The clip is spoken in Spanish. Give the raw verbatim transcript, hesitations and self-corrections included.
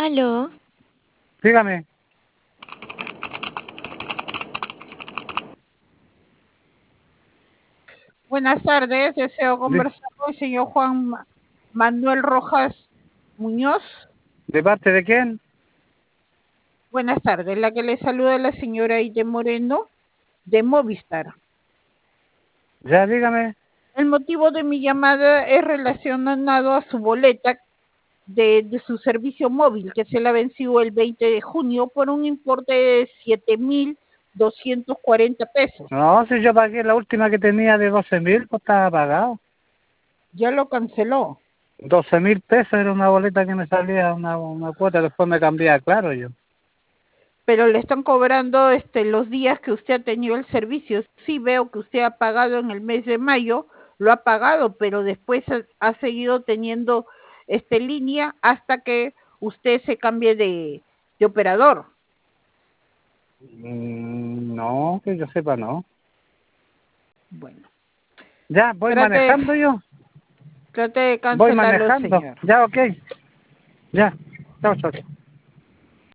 Aló. Dígame. Buenas tardes, deseo Di- conversar con el señor Juan Ma- Manuel Rojas Muñoz. ¿De parte de quién? Buenas tardes, la que le saluda la señora Aide Moreno de Movistar. Ya, dígame. El motivo de mi llamada es relacionado a su boleta de, de su servicio móvil que se la venció el veinte de junio por un importe de siete mil doscientos cuarenta pesos. No, si yo pagué la última que tenía de doce mil, pues estaba pagado. Ya lo canceló, Doce mil pesos era una boleta que me salía una, una cuota, después me cambié, claro yo. pero le están cobrando este los días que usted ha tenido el servicio. Sí veo que usted ha pagado en el mes de mayo, lo ha pagado, pero después ha, ha seguido teniendo este línea hasta que usted se cambie de, de operador. Mm, no, que yo sepa, no. Bueno, Ya, voy trate, manejando yo. trate de Voy cancelarlo, manejando. señor. Ya, ok. Ya. Chao, chao.